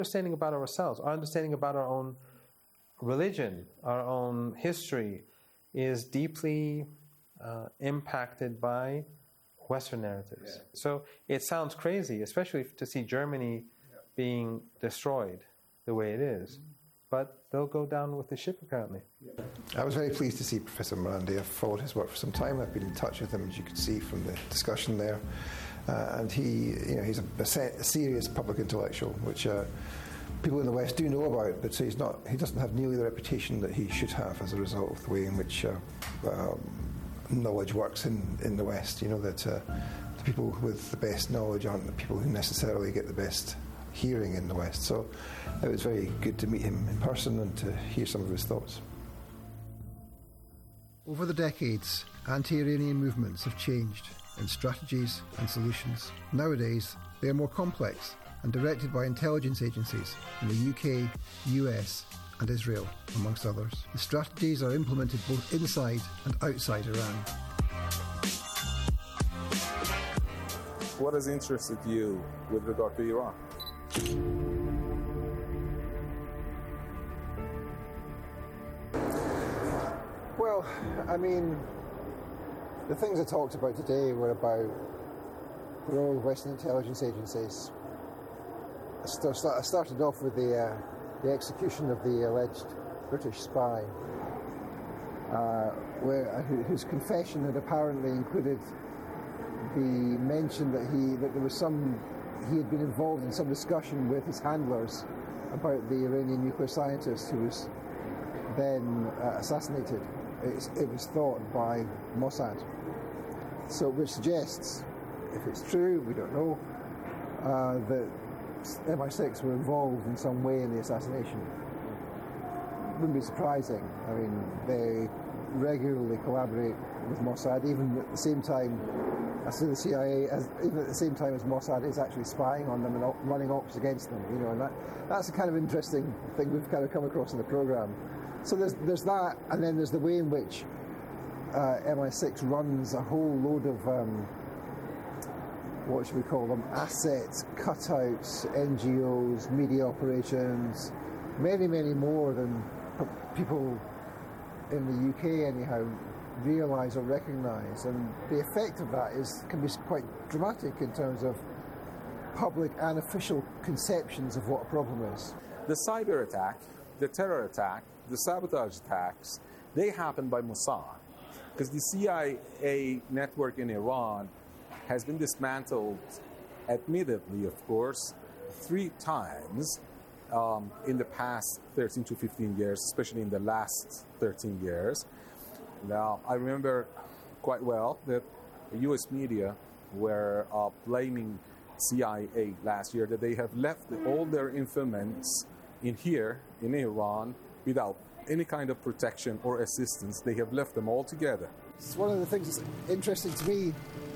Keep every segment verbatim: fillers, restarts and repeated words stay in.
understanding about ourselves, our understanding about our own religion, our own history, is deeply uh, impacted by Western narratives. Yeah. So it sounds crazy, especially to see Germany yeah. being destroyed the way it is. Mm-hmm. But they'll go down with the ship, apparently. Yeah. I was very pleased to see Professor Morandi. I've followed his work for some time. I've been in touch with him, as you could see from the discussion there. Uh, and he, you know, he's a, a serious public intellectual, which uh, people in the West do know about, but he's not. He doesn't have nearly the reputation that he should have as a result of the way in which uh, um, knowledge works in, in the West. You know, that uh, the people with the best knowledge aren't the people who necessarily get the best hearing in the West. So it was very good to meet him in person and to hear some of his thoughts. Over the decades, anti-Iranian movements have changed in strategies and solutions. Nowadays, they are more complex and directed by intelligence agencies in the U K, U S and Israel, amongst others. The strategies are implemented both inside and outside Iran. What has interested you with regard to Iran? Well, I mean, the things I talked about today were about the role of Western intelligence agencies. I, start, I started off with the, uh, the execution of the alleged British spy, uh, where, whose confession had apparently included the mention that he that there was some he had been involved in some discussion with his handlers about the Iranian nuclear scientist who was then uh, assassinated. It's, it was thought by Mossad. So, which suggests, if it's true, we don't know, uh, that M I six were involved in some way in the assassination. Wouldn't be surprising. I mean, they regularly collaborate with Mossad, even at the same time as the C I A, as, even at the same time as Mossad is actually spying on them and op- running ops against them. You know, and that that's a kind of interesting thing we've kind of come across in the program. So there's there's that, and then there's the way in which uh, M I six runs a whole load of um, what should we call them? Assets, cutouts, N G Os, media operations, many, many more than people in the U K anyhow realise or recognise, and the effect of that is can be quite dramatic in terms of public and official conceptions of what a problem is. The cyber attack, the terror attack, the sabotage attacks, they happen by Mossad, because the C I A network in Iran has been dismantled, admittedly, of course, three times um, in the past thirteen to fifteen years, especially in the last thirteen years. Now, I remember quite well that the U S media were uh, blaming C I A last year that they have left all their informants in here, in Iran, without any kind of protection or assistance. They have left them all together. One of the things that's interesting to me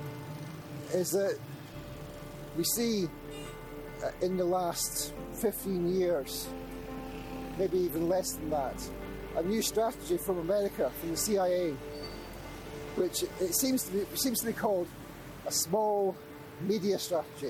is that we see uh, in the last fifteen years, maybe even less than that, a new strategy from America, from the C I A, which it seems to be, it seems to be called a small media strategy,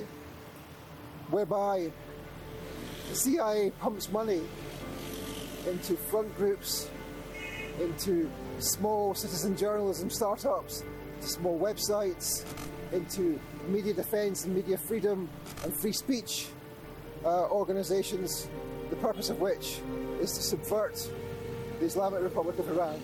whereby the C I A pumps money into front groups, into small citizen journalism startups, to small websites, into media defence and media freedom and free speech uh, organisations, the purpose of which is to subvert the Islamic Republic of Iran.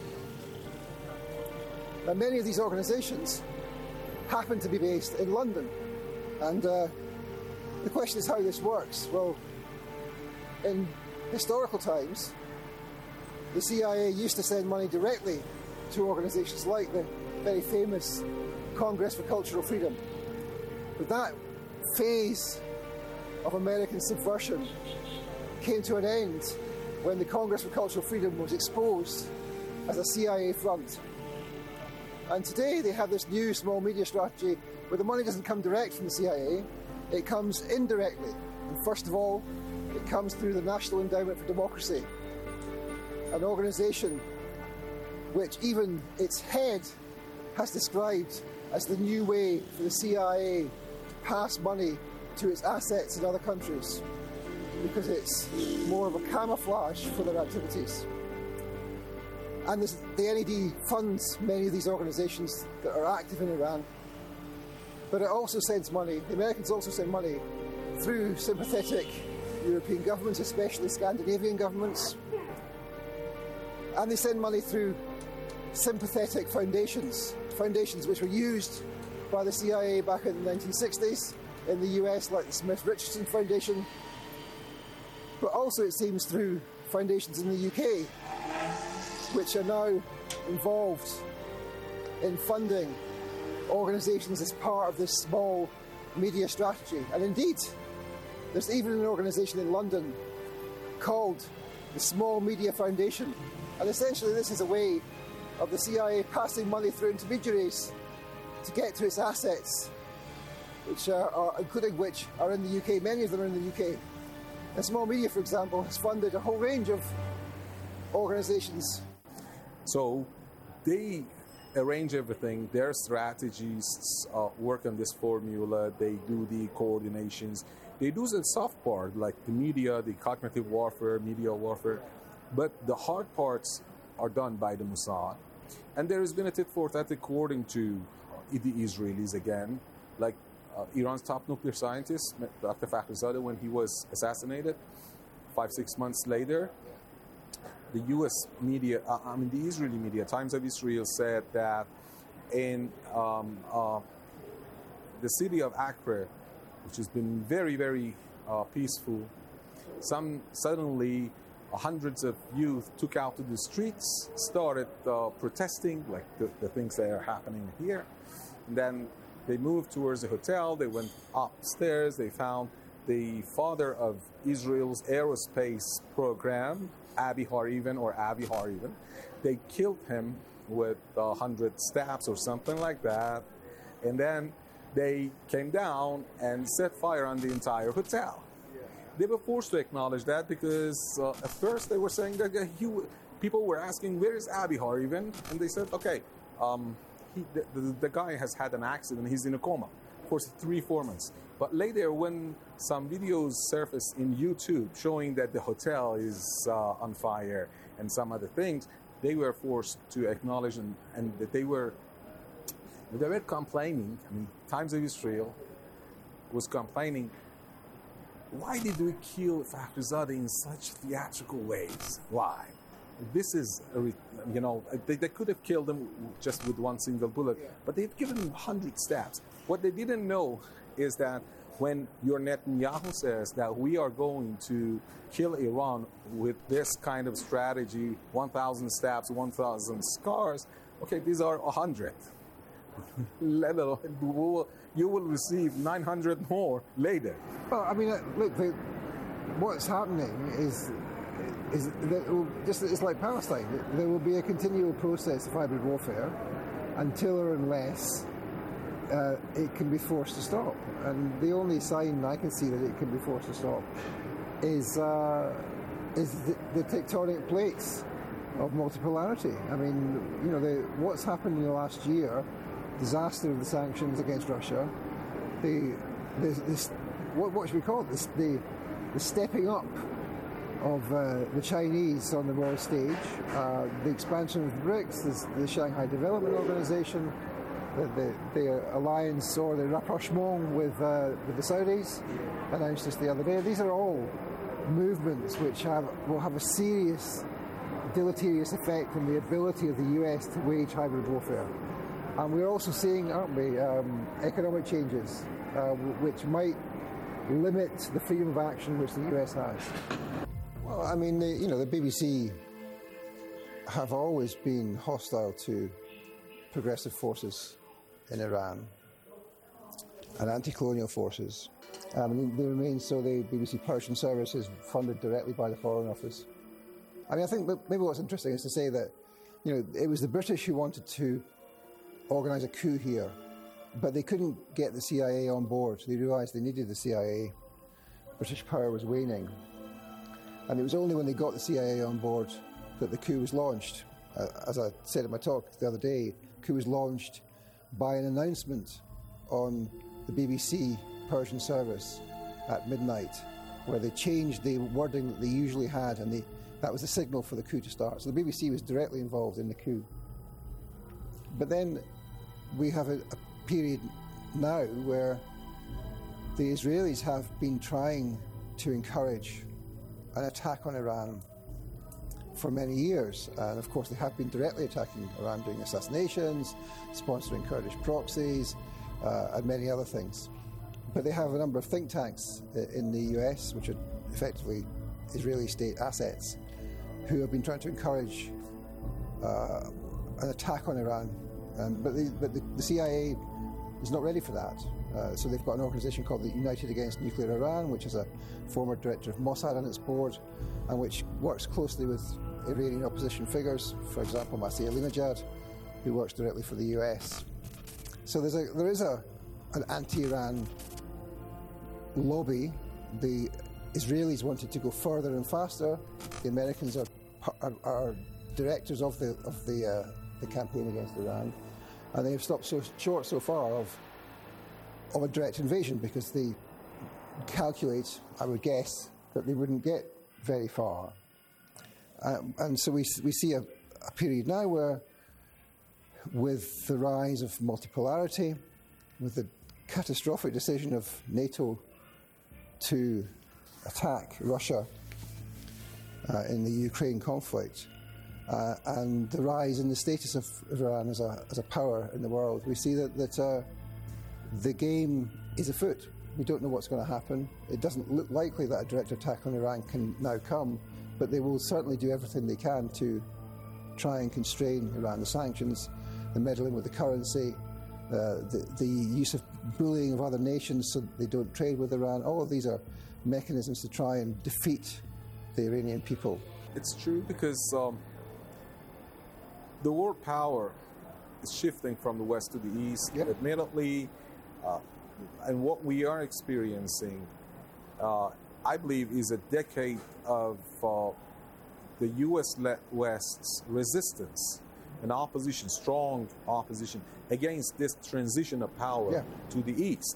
Now, many of these organisations happen to be based in London, and uh, the question is how this works. Well, in historical times, the C I A used to send money directly to organisations like the very famous Congress for Cultural Freedom. But that phase of American subversion came to an end when the Congress for Cultural Freedom was exposed as a C I A front. And today they have this new small media strategy where the money doesn't come direct from the C I A, it comes indirectly. And first of all, it comes through the National Endowment for Democracy, an organisation which even its head has described as the new way for the C I A to pass money to its assets in other countries. because it's more of a camouflage for their activities. And this, the N E D funds many of these organisations that are active in Iran, but it also sends money, the Americans also send money through sympathetic European governments, especially Scandinavian governments, and they send money through sympathetic foundations, foundations which were used by the C I A back in the nineteen sixties in the U S, like the Smith-Richardson Foundation, but also it seems through foundations in the U K, which are now involved in funding organisations as part of this small media strategy. And indeed, there's even an organisation in London called the Small Media Foundation. And essentially this is a way of the C I A passing money through intermediaries to get to its assets, which are, are including which are in the U K. Many of them are in the U K. And Small Media, for example, has funded a whole range of organisations. So they arrange everything. Their strategists uh, work on this formula. They do the coordinations. They do the soft part, like the media, the cognitive warfare, media warfare. But the hard parts are done by the Mossad. And there has been a tit for tat according to the Israelis again. Like uh, Iran's top nuclear scientist, Doctor Fakhrizadeh, when he was assassinated, five, six months later, the U S media, uh, I mean the Israeli media, Times of Israel said that in um, uh, the city of Acre, which has been very, very uh, peaceful, some suddenly uh, hundreds of youth took out to the streets, started uh, protesting, like the, the things that are happening here. And then they moved towards the hotel, they went upstairs, they found the father of Israel's aerospace program, Abi Harivan or Avi Harivan. They killed him with a hundred stabs or something like that. And then they came down and set fire on the entire hotel. Yeah. They were forced to acknowledge that because uh, at first they were saying that uh, he w- people were asking, where is Abi Harivan? And they said, okay, um, he, the, the, the guy has had an accident, he's in a coma for three, four months. But later, when some videos surfaced in YouTube showing that the hotel is uh, on fire and some other things, they were forced to acknowledge and, and that they were they were complaining. I mean, Times of Israel was complaining, why did we kill Fakhrizadeh in such theatrical ways? Why? This is, a, you know, they, they could have killed him just with one single bullet, but they've given him one hundred stabs. What they didn't know is that when your Netanyahu says that we are going to kill Iran with this kind of strategy, one thousand stabs, one thousand scars, okay, these are one hundred. Let alone, you will receive nine hundred more later. Well, I mean, look, the, what's happening is, is that it will, just it's like Palestine. There will be a continual process of hybrid warfare until or unless Uh, it can be forced to stop. And the only sign I can see that it can be forced to stop is uh, is the, the tectonic plates of multipolarity. I mean, you know, the, what's happened in the last year, disaster of the sanctions against Russia, the, the this, what, what should we call it? This, the the stepping up of uh, the Chinese on the world stage, uh, the expansion of the BRICS, the, the Shanghai Development Organization, The, the, the alliance or the rapprochement with, uh, with the Saudis announced just the other day. These are all movements which have, will have a serious deleterious effect on the ability of the U S to wage hybrid warfare. And we're also seeing, aren't we, um, economic changes uh, which might limit the freedom of action which the U S has. Well, I mean, the, you know, the B B C have always been hostile to progressive forces in Iran and anti-colonial forces. Um, they remain so. The B B C Persian service is funded directly by the Foreign Office. I mean, I think maybe what's interesting is to say that, you know, it was the British who wanted to organise a coup here, but they couldn't get the C I A on board. They realised they needed the C I A. British power was waning. And it was only when they got the C I A on board that the coup was launched. Uh, as I said in my talk the other day, the coup was launched by an announcement on the B B C Persian service at midnight where they changed the wording that they usually had, and they, that was the signal for the coup to start. So the B B C was directly involved in the coup. But then we have a, a period now where the Israelis have been trying to encourage an attack on Iran for many years. And of course, they have been directly attacking Iran, doing assassinations, sponsoring Kurdish proxies, uh, and many other things. But they have a number of think tanks in the U S, which are effectively Israeli state assets, who have been trying to encourage uh, an attack on Iran. Um, but the, but the, the C I A is not ready for that. Uh, so they've got an organisation called the United Against Nuclear Iran, which has a former director of Mossad on its board, and which works closely with Iranian opposition figures, for example, Masih Alinejad, who works directly for the U S. So there's a, there is a, an anti-Iran lobby. The Israelis wanted to go further and faster. The Americans are, are, are directors of the of the, uh, the campaign against Iran, and they have stopped so short so far of of a direct invasion because they calculate, I would guess, that they wouldn't get very far. Um, and so we we see a, a period now where, with the rise of multipolarity, with the catastrophic decision of NATO to attack Russia uh, in the Ukraine conflict, uh, and the rise in the status of Iran as a as a power in the world, we see that that uh, the game is afoot. We don't know what's going to happen. It doesn't look likely that a direct attack on Iran can now come, but they will certainly do everything they can to try and constrain Iran. The sanctions, the meddling with the currency, uh, the, the use of bullying of other nations so that they don't trade with Iran. All of these are mechanisms to try and defeat the Iranian people. It's true because um, the world power is shifting from the west to the east. Yep. Admittedly, uh, and what we are experiencing, uh, I believe, is a decade of uh, the U S-led West's resistance and opposition, strong opposition against this transition of power yeah. to the east.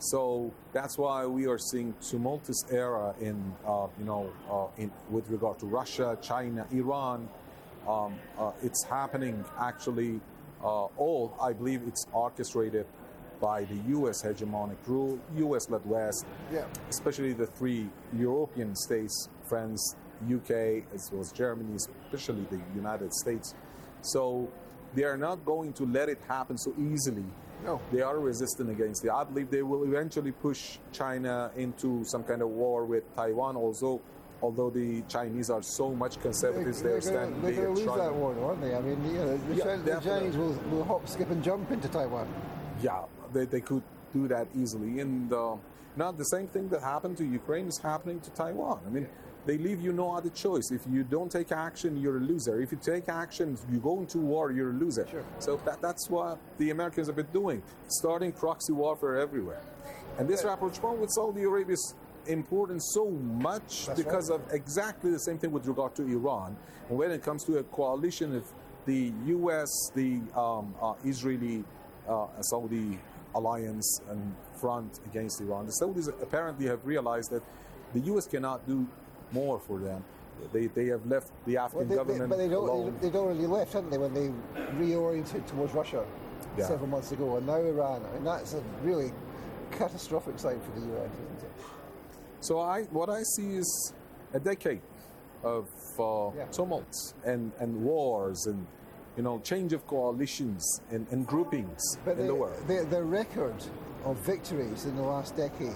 So that's why we are seeing tumultuous era in, uh, you know, uh, in, with regard to Russia, China, Iran. Um, uh, it's happening actually. Uh, all I believe it's orchestrated by the U S hegemonic rule, U S-led West, Yeah. especially the three European states, France, U K, as well as Germany, especially the United States. So they are not going to let it happen so easily. No. They are resistant against it. I believe they will eventually push China into some kind of war with Taiwan also, although the Chinese are so much conservatives, They're, they're, they're standing going to lose trying- that war, though, aren't they? I mean, you know, the, Yeah, Chinese, the definitely. Chinese will, will hop, skip, and jump into Taiwan. Yeah, they, they could do that easily. And uh, now the same thing that happened to Ukraine is happening to Taiwan. I mean, they leave you no other choice. If you don't take action, you're a loser. If you take action, you go into war, you're a loser. Sure. So that, that's what the Americans have been doing, starting proxy warfare everywhere. And this rapprochement with Saudi Arabia is important so much That's because of exactly the same thing with regard to Iran. And when it comes to a coalition of the U S, the um, uh, Israeli, uh, Saudi alliance and front against Iran, the Saudis apparently have realized that the U S cannot do more for them. They, they have left the Afghan Well, they, they, government but they'd, al- alone. they'd already left, hadn't they, when they reoriented towards Russia Yeah. several months ago, and now Iran. I mean, that's a really catastrophic sign for the U S, isn't it? So I, what I see is a decade of uh, Yeah. tumults and, and wars and, you know, change of coalitions and, and groupings But in the, the world. the, the record of victories in the last decade,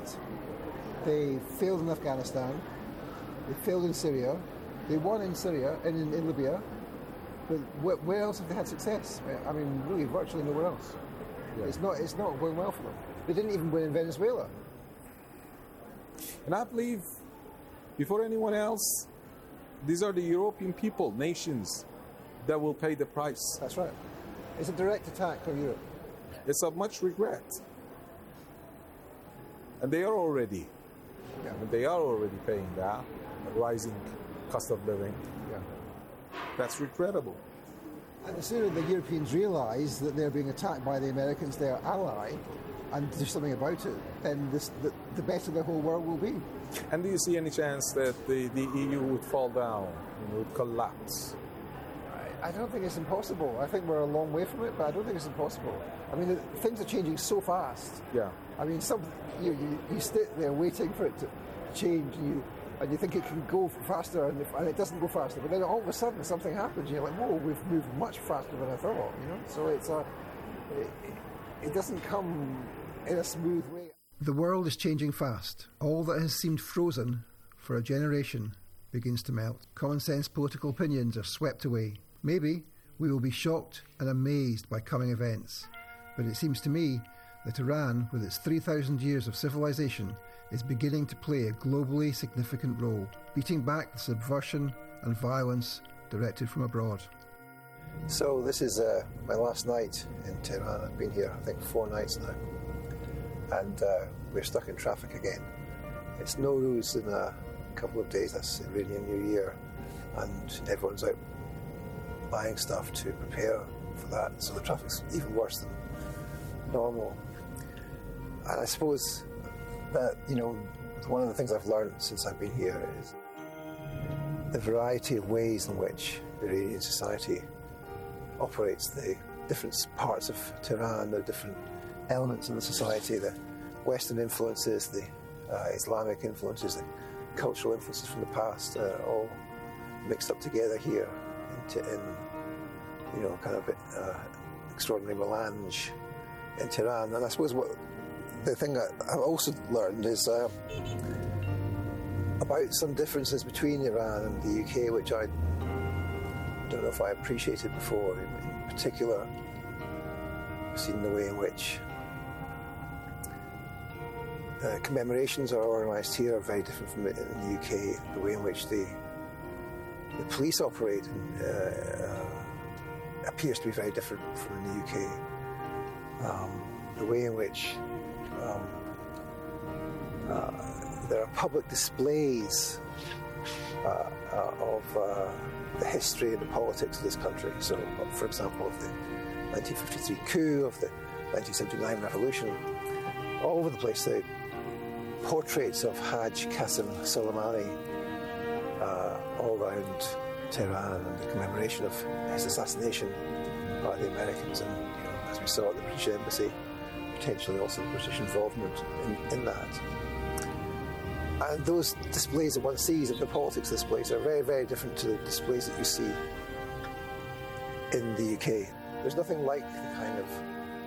they failed in Afghanistan, they failed in Syria, they won in Syria and in, in Libya, but where, where else have they had success? I mean, really, virtually nowhere else. Yeah. It's not. It's not going well for them. They didn't even win in Venezuela. And I believe, before anyone else, these are the European people, nations, that will pay the price. That's right. It's a direct attack on Europe. It's of much regret. And they are already, Yeah. they are already paying that, rising cost of living. Yeah. That's regrettable. And the sooner the Europeans realise that they're being attacked by the Americans, their ally, and do something about it, then this, the, the better the whole world will be. And do you see any chance that the, the E U would fall down, would collapse? I, I don't think it's impossible. I think we're a long way from it, but I don't think it's impossible. I mean, things are changing so fast. Yeah. I mean, some, you, you, you sit there waiting for it to change, and you, and you think it can go faster, and, if, and it doesn't go faster. But then all of a sudden something happens, and you're like, whoa, we've moved much faster than I thought, you know? So it's a, it, it doesn't come in a smooth way. The world is changing fast. All that has seemed frozen for a generation begins to melt. Common sense political opinions are swept away. Maybe we will be shocked and amazed by coming events. But it seems to me that Iran, with its three thousand years of civilization, is beginning to play a globally significant role, beating back the subversion and violence directed from abroad. So this is uh, my last night in Tehran. I've been here, I think, four nights now. And uh, we're stuck in traffic again. It's Nowruz in a couple of days, that's Iranian New Year, and everyone's out buying stuff to prepare for that, so the traffic's even worse than normal. And I suppose that, you know, one of the things I've learned since I've been here is the variety of ways in which Iranian society operates, the different parts of Tehran, the different elements of the society, the Western influences, the uh, Islamic influences, the cultural influences from the past, uh, all mixed up together here in, in you know, kind of uh, extraordinary melange in Tehran. And I suppose what the thing that I've also learned is uh, about some differences between Iran and the U K, which I don't know if I appreciated before. In, in particular, I've seen the way in which Uh, commemorations are organised here are very different from in the U K. The way in which the the police operate uh, uh, appears to be very different from in the U K. Um, the way in which um, uh, there are public displays uh, uh, of uh, the history and the politics of this country. So, for example, of the nineteen fifty-three coup, of the nineteen seventy-nine revolution, all over the place. They portraits of Haj Qasim Soleimani uh, all around Tehran, and the commemoration of his assassination by the Americans, and, you know, as we saw at the British Embassy, potentially also the British involvement in, in that. And those displays that one sees of the politics displays are very, very different to the displays that you see in the U K. There's nothing like the kind of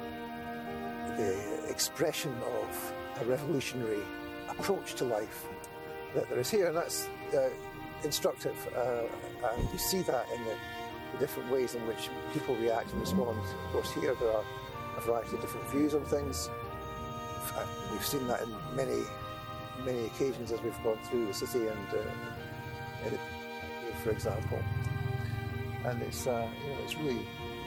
the expression of a revolutionary approach to life that there is here, and that's uh, instructive. Uh, and you see that in the, the different ways in which people react and respond. Of course, here there are a variety of different views on things. We've seen that in many, many occasions as we've gone through the city, and uh, in it, for example. And it's uh, you know, it's really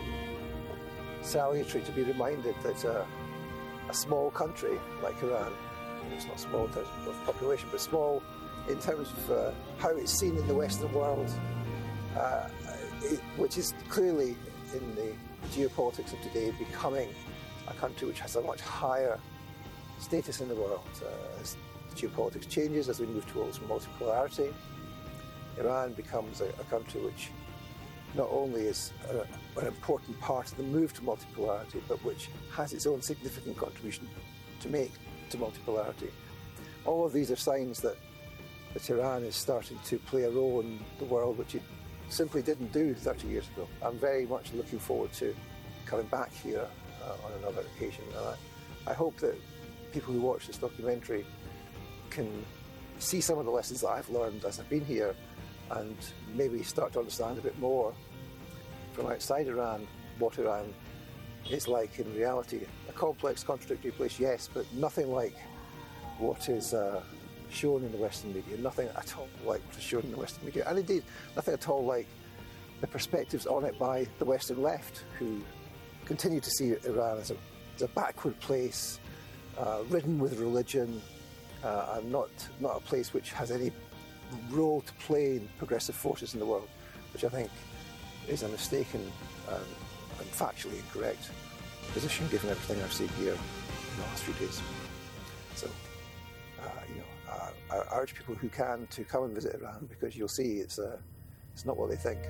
salutary to be reminded that uh, a small country like Iran, it's not small in terms of population, but small in terms of uh, how it's seen in the Western world, uh, it, which is clearly in the geopolitics of today becoming a country which has a much higher status in the world. Uh, as geopolitics changes, as we move towards multipolarity, Iran becomes a, a country which not only is a, an important part of the move to multipolarity, but which has its own significant contribution to make to multipolarity. All of these are signs that, that Iran is starting to play a role in the world which it simply didn't do thirty years ago. I'm very much looking forward to coming back here uh, on another occasion. And I, I hope that people who watch this documentary can see some of the lessons that I've learned as I've been here, and maybe start to understand a bit more from outside Iran what Iran is like in reality. A complex, contradictory place, yes, but nothing like what is uh, shown in the Western media, nothing at all like what is shown in the Western media, and indeed nothing at all like the perspectives on it by the Western left, who continue to see Iran as a, as a backward place, uh, ridden with religion, uh, and not, not a place which has any role to play in progressive forces in the world, which I think is a mistaken and, and factually incorrect position given everything I've seen here. in the last few days. So, uh, you know, uh, I urge people who can to come and visit Iran, because you'll see it's uh, it's not what they think.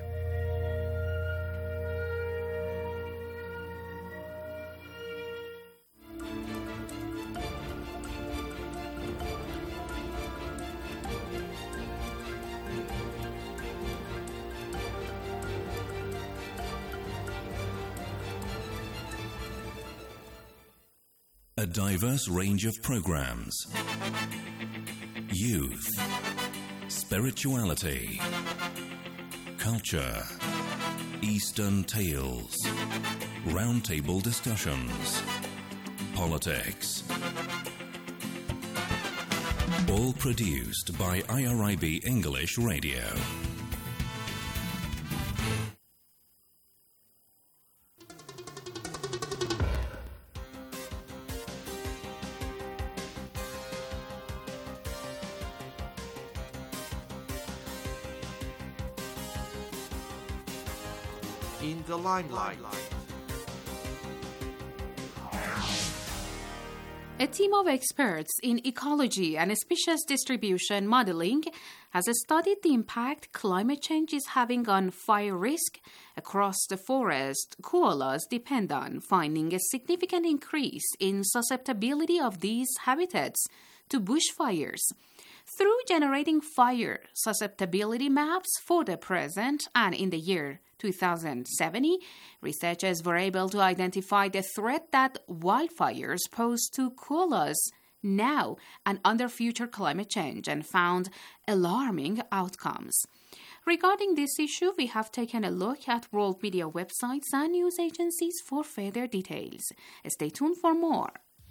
A diverse range of programs. Youth, spirituality, culture, Eastern tales, roundtable discussions, politics. All produced by I R I B English Radio. In the limelight. A team of experts in ecology and species distribution modeling has studied the impact climate change is having on fire risk across the forest koalas depend on, finding a significant increase in susceptibility of these habitats to bushfires. Through generating fire susceptibility maps for the present and in the year two thousand seventy, researchers were able to identify the threat that wildfires pose to koalas now and under future climate change and found alarming outcomes. Regarding this issue, we have taken a look at world media websites and news agencies for further details. Stay tuned for more.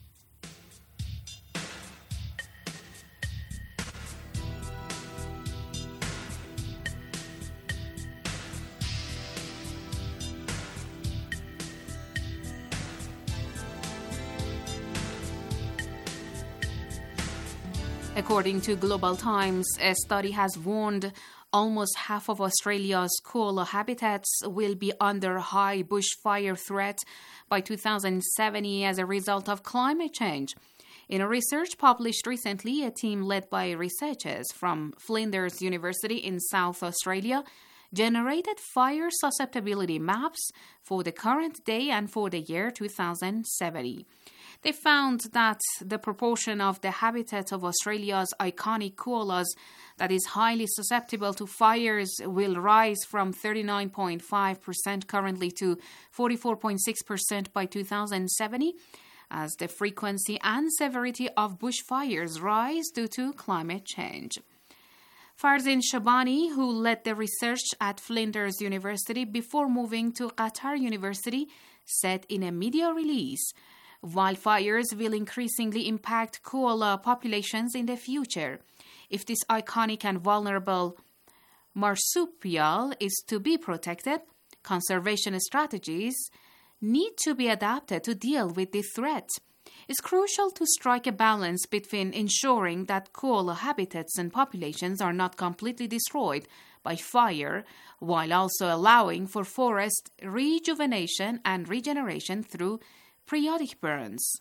According to Global Times, a study has warned almost half of Australia's koala habitats will be under high bushfire threat by two thousand seventy as a result of climate change. In a research published recently, a team led by researchers from Flinders University in South Australia generated fire susceptibility maps for the current day and for the year two thousand seventy. They found that the proportion of the habitat of Australia's iconic koalas that is highly susceptible to fires will rise from thirty-nine point five percent currently to forty-four point six percent by two thousand seventy, as the frequency and severity of bushfires rise due to climate change. Farzin Shabani, who led the research at Flinders University before moving to Qatar University, said in a media release, wildfires will increasingly impact koala populations in the future. If this iconic and vulnerable marsupial is to be protected, conservation strategies need to be adapted to deal with the threat. It's crucial to strike a balance between ensuring that koala habitats and populations are not completely destroyed by fire, while also allowing for forest rejuvenation and regeneration through periodic burns.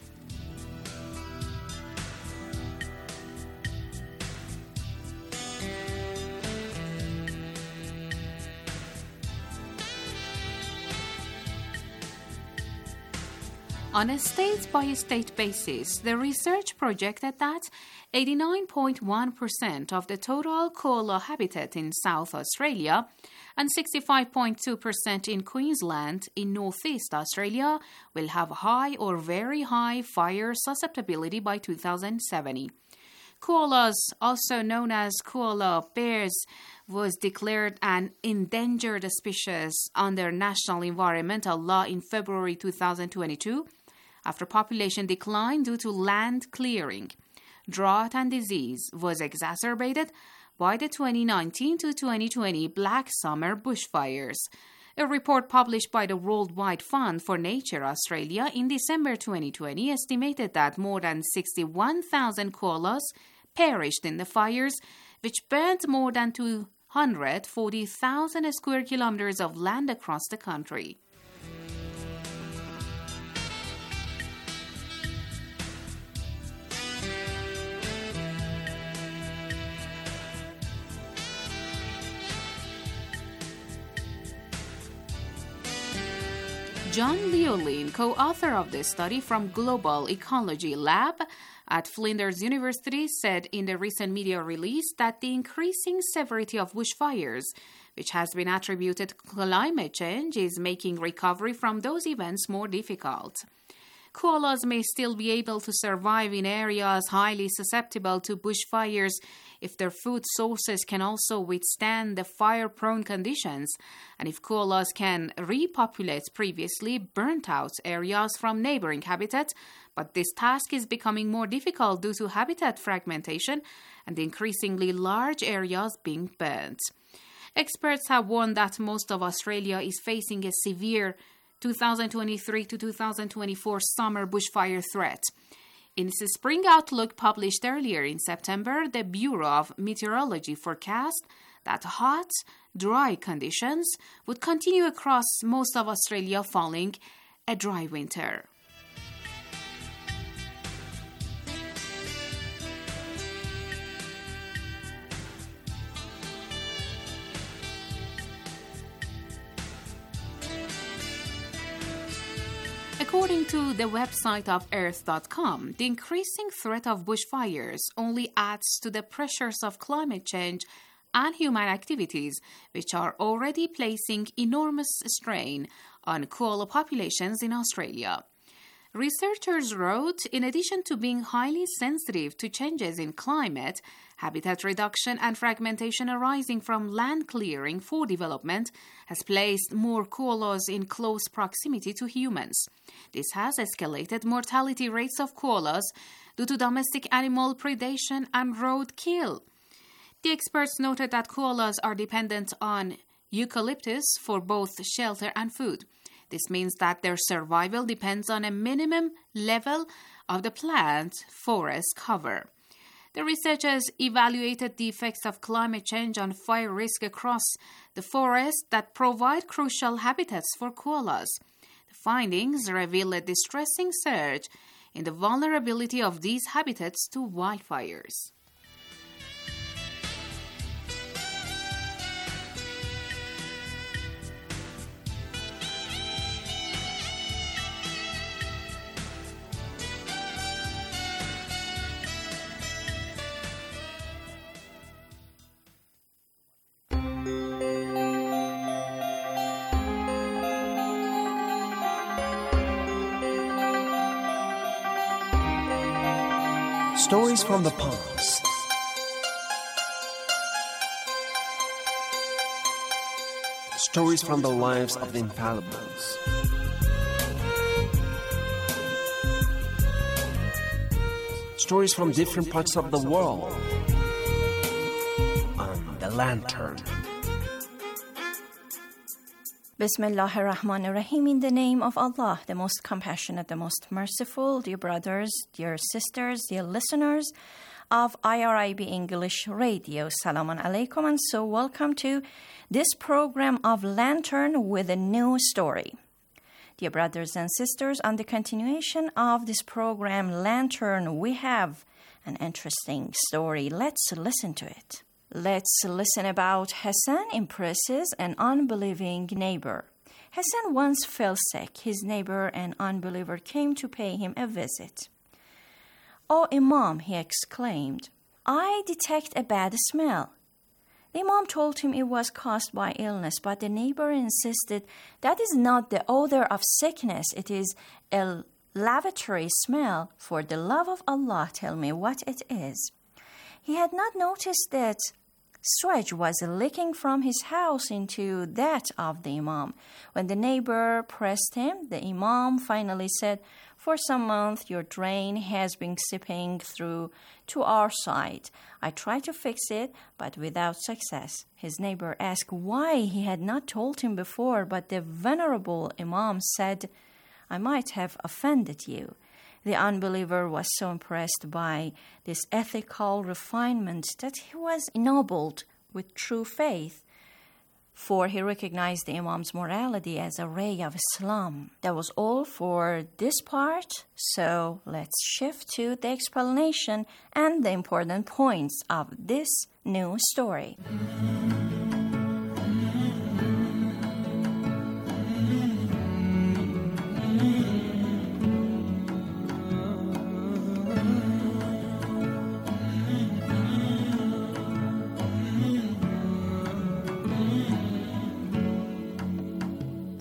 On a state-by-state basis, the research projected that eighty-nine point one percent of the total koala habitat in South Australia and sixty-five point two percent in Queensland in Northeast Australia will have high or very high fire susceptibility by two thousand seventy. Koalas, also known as koala bears, was declared an endangered species under national environmental law in February two thousand twenty-two after population decline due to land clearing. Drought and disease was exacerbated by the twenty nineteen to twenty twenty Black Summer bushfires. A report published by the Worldwide Fund for Nature Australia in December twenty twenty estimated that more than sixty-one thousand koalas perished in the fires, which burned more than two hundred forty thousand square kilometers of land across the country. John Liolin, co-author of the study from Global Ecology Lab at Flinders University, said in the recent media release that the increasing severity of bushfires, which has been attributed to climate change, is making recovery from those events more difficult. Koalas may still be able to survive in areas highly susceptible to bushfires if their food sources can also withstand the fire-prone conditions, and if koalas can repopulate previously burnt-out areas from neighboring habitats, but this task is becoming more difficult due to habitat fragmentation and increasingly large areas being burnt. Experts have warned that most of Australia is facing a severe two thousand twenty-three to two thousand twenty-four summer bushfire threat. In its spring outlook published earlier in September, the Bureau of Meteorology forecast that hot, dry conditions would continue across most of Australia following a dry winter. According to the website of earth dot com, the increasing threat of bushfires only adds to the pressures of climate change and human activities, which are already placing enormous strain on koala populations in Australia. Researchers wrote, in addition to being highly sensitive to changes in climate, habitat reduction and fragmentation arising from land clearing for development has placed more koalas in close proximity to humans. This has escalated mortality rates of koalas due to domestic animal predation and roadkill. The experts noted that koalas are dependent on eucalyptus for both shelter and food. This means that their survival depends on a minimum level of the plant forest cover. The researchers evaluated the effects of climate change on fire risk across the forests that provide crucial habitats for koalas. The findings reveal a distressing surge in the vulnerability of these habitats to wildfires. Stories from the past. Stories from the lives of the infallibles. Stories from different parts of the world. On The Lantern. Bismillah ar-Rahman ar-Rahim, in the name of Allah, the most compassionate, the most merciful. Dear brothers, dear sisters, dear listeners of I R I B English Radio, Salaam alaikum, and so welcome to this program of Lantern with a new story. Dear brothers and sisters, on the continuation of this program, Lantern, we have an interesting story. Let's listen to it. Let's listen about Hassan impresses an unbelieving neighbor. Hassan once fell sick. His neighbor, an unbeliever, came to pay him a visit. "Oh, Imam," he exclaimed, "I detect a bad smell." The Imam told him it was caused by illness, but the neighbor insisted that is not the odor of sickness. It is a lavatory smell. For the love of Allah, tell me what it is. He had not noticed that sewage was leaking from his house into that of the Imam. When the neighbor pressed him, the Imam finally said, "For some months your drain has been seeping through to our side. I tried to fix it, but without success." His neighbor asked why he had not told him before, but the venerable Imam said, "I might have offended you." The unbeliever was so impressed by this ethical refinement that he was ennobled with true faith, for he recognized the Imam's morality as a ray of Islam. That was all for this part, so let's shift to the explanation and the important points of this new story.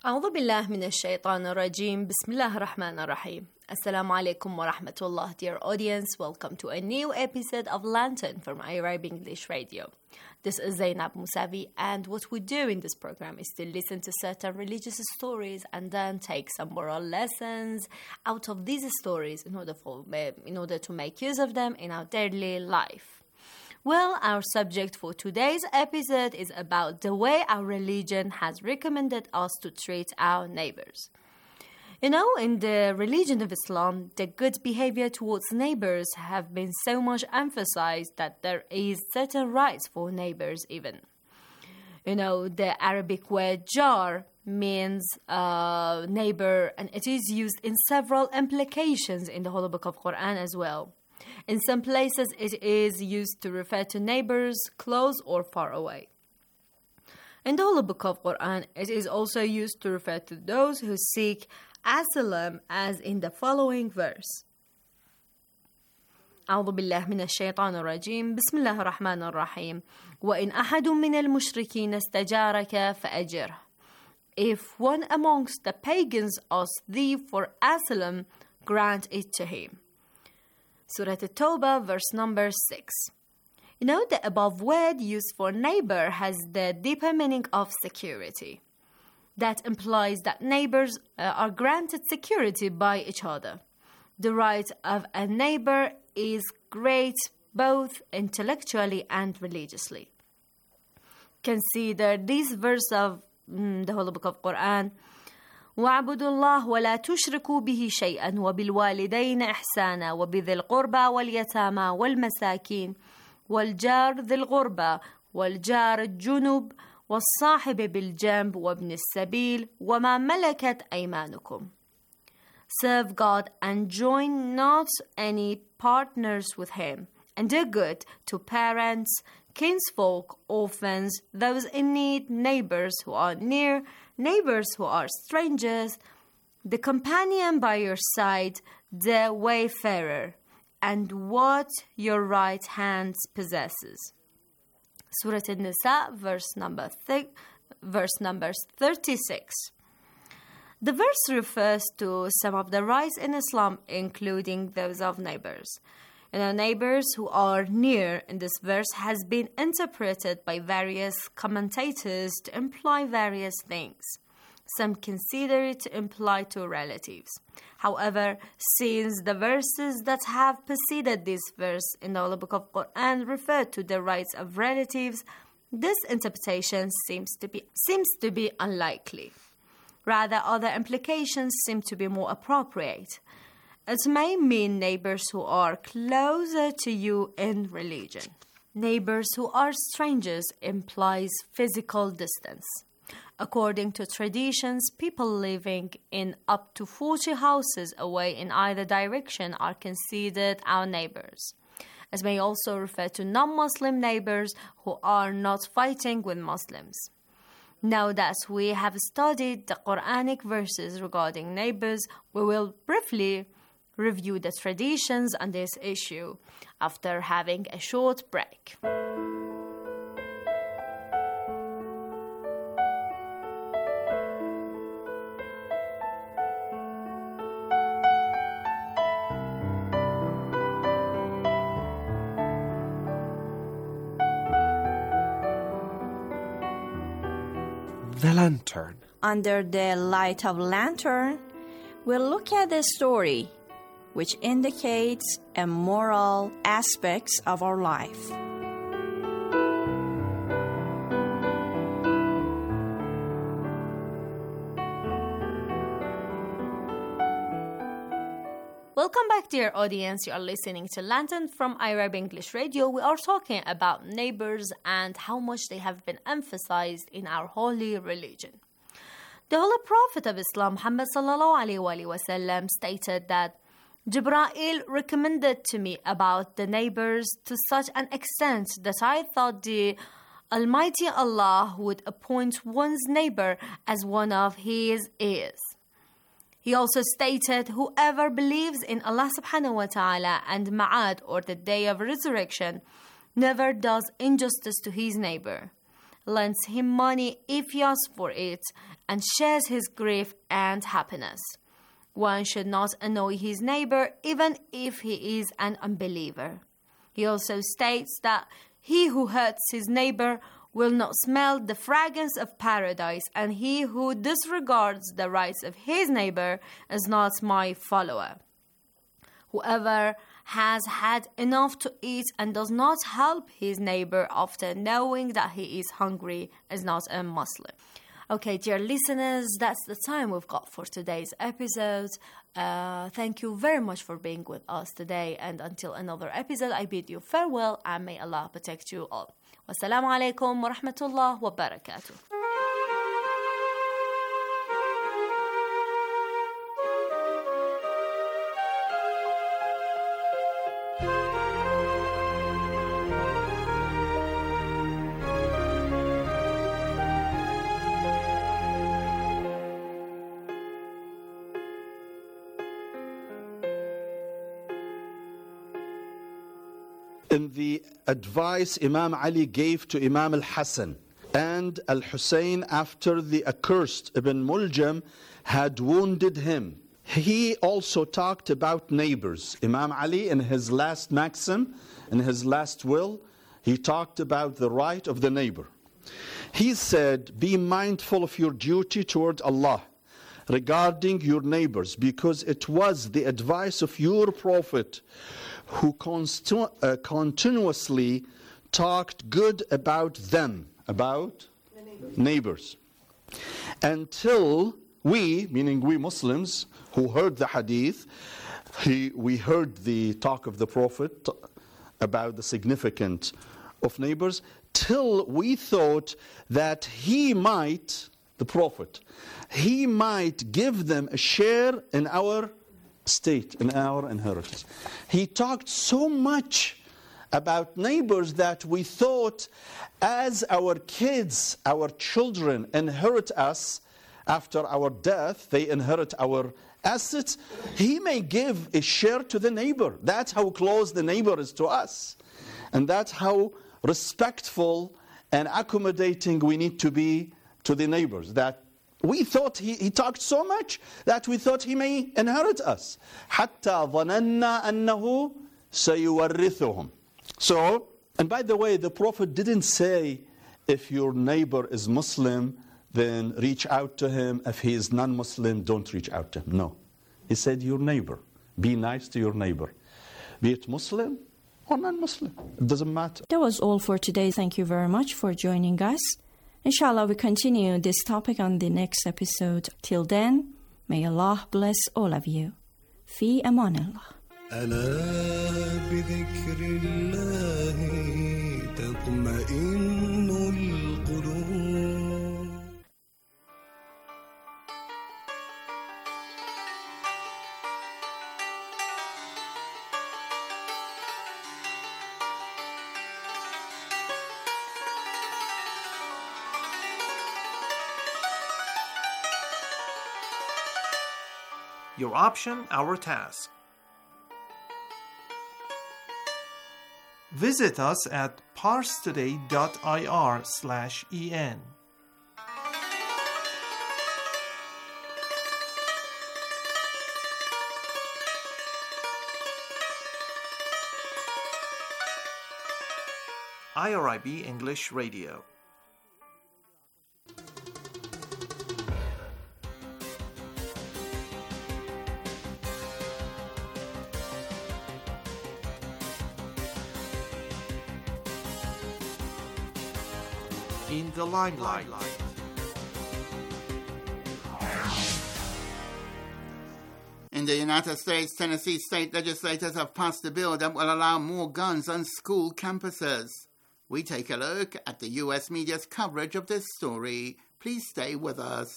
أعوذ بالله من الشيطان الرجيم بسم الله الرحمن الرحيم Assalamu alaikum wa rahmatullah. Dear audience, welcome to a new episode of Lantern from Arabic English Radio. This is Zainab Musavi, and what we do in this program is to listen to certain religious stories and then take some moral lessons out of these stories in order for in order to make use of them in our daily life. Well, our subject for today's episode is about the way our religion has recommended us to treat our neighbors. You know, in the religion of Islam, the good behavior towards neighbors have been so much emphasized that there is certain rights for neighbors even. You know, the Arabic word jar means uh, neighbor, and it is used in several implications in the Holy Book of Quran as well. In some places, it is used to refer to neighbors close or far away. In the Holy Book of Quran, it is also used to refer to those who seek asylum, as in the following verse. أعوذ بالله من الشيطان الرجيم بسم الله الرحمن الرحيم وإن أحد من المشركين استجارك فأجره. If one amongst the pagans asks thee for asylum, grant it to him. Surah At-Tawbah, verse number six. You know, the above word used for neighbor has the deeper meaning of security. That implies that neighbors uh, are granted security by each other. The right of a neighbor is great both intellectually and religiously. Consider this verse of mm, the Holy Book of Quran. وَاعْبُدُوا اللَّهَ وَلَا تُشْرِكُوا بِهِ شَيْئًا وَبِالْوَالِدَيْنِ إِحْسَانًا وَبِذِي الْقُرْبَى وَالْيَتَامَى وَالْمَسَاكِينِ وَالْجَارِ ذِي الْقُرْبَى وَالْجَارِ الجُّنُبِ والصاحب بالجنب وابن السبيل وما ملكت أيمانكم. Serve God and join not any partners with him, and do good to parents, kinsfolk, orphans, those in need, neighbors who are near, neighbors who are strangers, the companion by your side, the wayfarer, and what your right hand possesses. Surah An-Nisa, verse number th- verse number thirty-six. The verse refers to some of the rights in Islam, including those of neighbors. You know, neighbors who are near in this verse has been interpreted by various commentators to imply various things. Some consider it to imply to relatives. However, since the verses that have preceded this verse in the Holy Book of Quran refer to the rights of relatives, this interpretation seems to be seems to be unlikely. Rather, other implications seem to be more appropriate. It may mean neighbors who are closer to you in religion. Neighbors who are strangers implies physical distance. According to traditions, people living in up to forty houses away in either direction are considered our neighbors. It may also refer to non-Muslim neighbors who are not fighting with Muslims. Now that we have studied the Quranic verses regarding neighbors, we will briefly review the traditions on this issue after having a short break. The Lantern. Under the light of lantern, we'll look at the story, which indicates a moral aspects of our life. Welcome back, dear audience. You are listening to Lantern from Arab English Radio. We are talking about neighbors and how much they have been emphasized in our holy religion. The Holy Prophet of Islam, Muhammad sallallahu alaihi wasallam, stated that Jibreel recommended to me about the neighbors to such an extent that I thought the Almighty Allah would appoint one's neighbor as one of his ears. He also stated, whoever believes in Allah subhanahu wa ta'ala and Ma'ad, or the day of resurrection, never does injustice to his neighbor. lends him money if he asks for it, and shares his grief and happiness. One should not annoy his neighbor even if he is an unbeliever. He also states that he who hurts his neighbor will not smell the fragrance of paradise, and he who disregards the rights of his neighbor is not my follower. Whoever has had enough to eat and does not help his neighbor after knowing that he is hungry is not a Muslim. Okay, dear listeners, that's the time we've got for today's episode. Uh, thank you very much for being with us today, and until another episode, I bid you farewell, and may Allah protect you all. Wassalamu alaikum wa rahmatullah wa barakatuh. In the advice Imam Ali gave to Imam al-Hassan and al-Hussein after the accursed Ibn Muljam had wounded him, he also talked about neighbors. Imam Ali, in his last maxim, in his last will, he talked about the right of the neighbor. He said, be mindful of your duty toward Allah regarding your neighbors, because it was the advice of your Prophet who constu- uh, continuously talked good about them, about neighbors. neighbors. Until we, meaning we Muslims, who heard the hadith, he, we heard the talk of the Prophet about the significance of neighbors, till we thought that he might, the Prophet, he might give them a share in our state, in our inheritance. He talked so much about neighbors that we thought as our kids, our children inherit us after our death, they inherit our assets, he may give a share to the neighbor. That's how close the neighbor is to us. And that's how respectful and accommodating we need to be to the neighbors. That we thought he, he talked so much that we thought he may inherit us. حَتَّى ظَنَنَّا أَنَّهُ سَيُوَرِّثُهُم. So, and by the way, the Prophet didn't say, if your neighbor is Muslim, then reach out to him. If he is non-Muslim, don't reach out to him. No. He said, your neighbor. Be nice to your neighbor. Be it Muslim or non-Muslim. It doesn't matter. That was all for today. Thank you very much for joining us. Inshallah, we continue this topic on the next episode. Till then, may Allah bless all of you. Fi amanillah. ألا بذكر الله تطمئن القلوب. Your option, our task. Visit us at parstoday.ir slash en. I R I B English Radio. In the limelight. In the United States, Tennessee state legislators have passed a bill that will allow more guns on school campuses. We take a look at the U S media's coverage of this story. Please stay with us.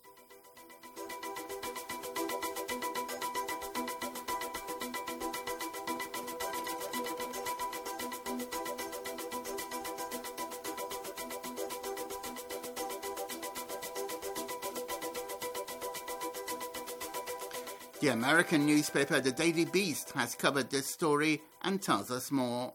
The American newspaper The Daily Beast has covered this story and tells us more.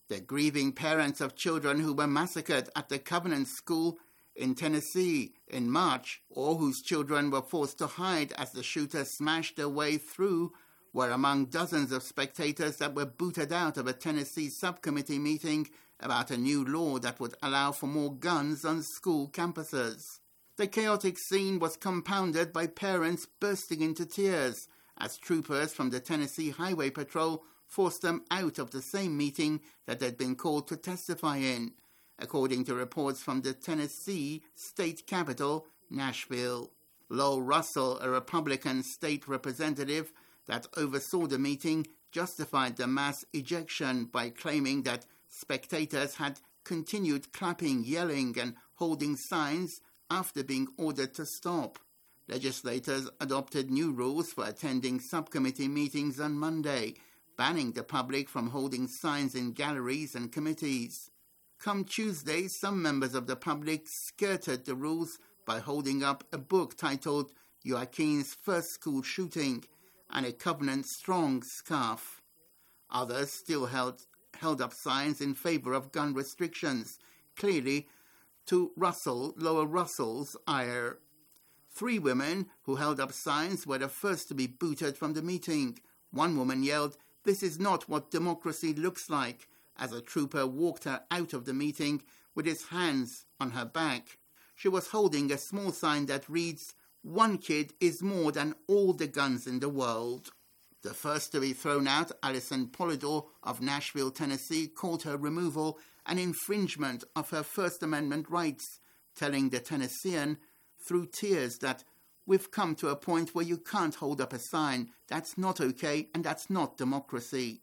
The grieving parents of children who were massacred at the Covenant School in Tennessee in March, or whose children were forced to hide as the shooters smashed their way through, were among dozens of spectators that were booted out of a Tennessee subcommittee meeting about a new law that would allow for more guns on school campuses. The chaotic scene was compounded by parents bursting into tears as troopers from the Tennessee Highway Patrol forced them out of the same meeting that they'd been called to testify in, according to reports from the Tennessee state capital, Nashville. Lowell Russell, a Republican state representative that oversaw the meeting, justified the mass ejection by claiming that spectators had continued clapping, yelling, and holding signs after being ordered to stop. Legislators adopted new rules for attending subcommittee meetings on Monday, banning the public from holding signs in galleries and committees. Come Tuesday, some members of the public skirted the rules by holding up a book titled Joaquin's First School Shooting and a Covenant Strong scarf. Others still held, held up signs in favor of gun restrictions, clearly to Russell, Lowell Russell's ire. Three women who held up signs were the first to be booted from the meeting. One woman yelled, "This is not what democracy looks like," as a trooper walked her out of the meeting with his hands on her back. She was holding a small sign that reads, "One kid is more than all the guns in the world." The first to be thrown out, Alison Polidor of Nashville, Tennessee, called her removal an infringement of her First Amendment rights, telling the Tennessean through tears that we've come to a point where you can't hold up a sign. That's not okay, and that's not democracy.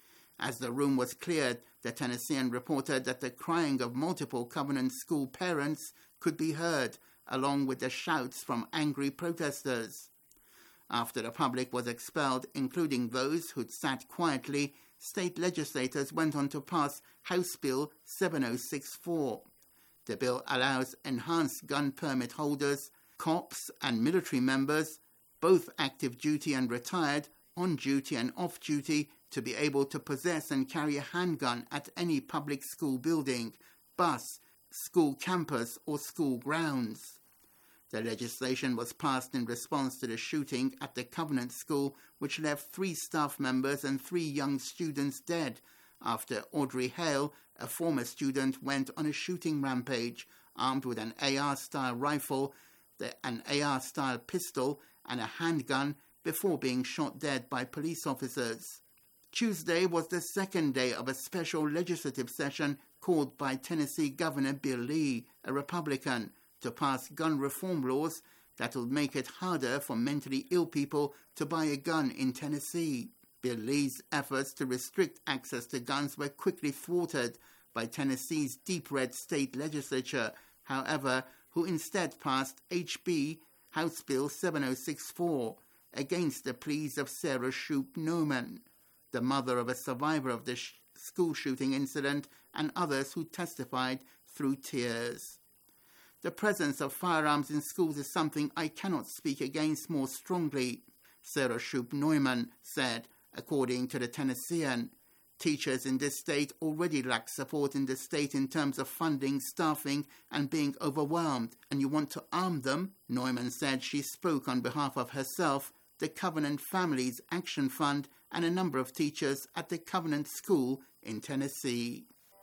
As the room was cleared, the Tennessean reported that the crying of multiple Covenant School parents could be heard, along with the shouts from angry protesters. After the public was expelled, including those who'd sat quietly, state legislators went on to pass House Bill seven oh six four. The bill allows enhanced gun permit holders, cops and military members, both active duty and retired, on duty and off duty, to be able to possess and carry a handgun at any public school building, bus, school campus or school grounds. The legislation was passed in response to the shooting at the Covenant School, which left three staff members and three young students dead after Audrey Hale, a former student, went on a shooting rampage armed with an A R-style rifle, the, an A R-style pistol and a handgun before being shot dead by police officers. Tuesday was the second day of a special legislative session called by Tennessee Governor Bill Lee, a Republican, to pass gun reform laws that will make it harder for mentally ill people to buy a gun in Tennessee. Bill Lee's efforts to restrict access to guns were quickly thwarted by Tennessee's deep red state legislature, however, who instead passed H B House Bill seven oh six four against the pleas of Sarah Shoup Neumann, the mother of a survivor of the sh- school shooting incident, and others who testified through tears. The presence of firearms in schools is something I cannot speak against more strongly, Sarah Shoup Neumann said, according to the Tennessean. Teachers in this state already lack support in the state in terms of funding, staffing, and being overwhelmed, and you want to arm them? Neumann said she spoke on behalf of herself, the Covenant Families Action Fund, and a number of teachers at the Covenant School in Tennessee.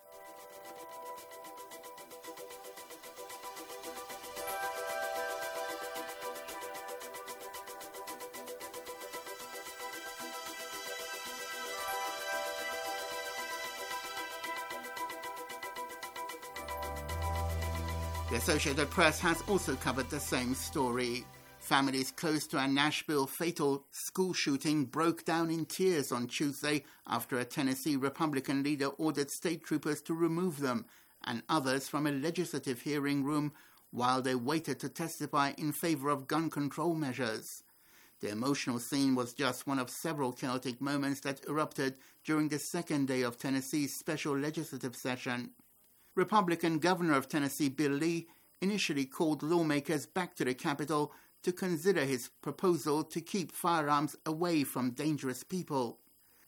The Associated Press has also covered the same story. Families close to a Nashville fatal school shooting broke down in tears on Tuesday after a Tennessee Republican leader ordered state troopers to remove them and others from a legislative hearing room while they waited to testify in favor of gun control measures. The emotional scene was just one of several chaotic moments that erupted during the second day of Tennessee's special legislative session. Republican Governor of Tennessee Bill Lee initially called lawmakers back to the Capitol to consider his proposal to keep firearms away from dangerous people.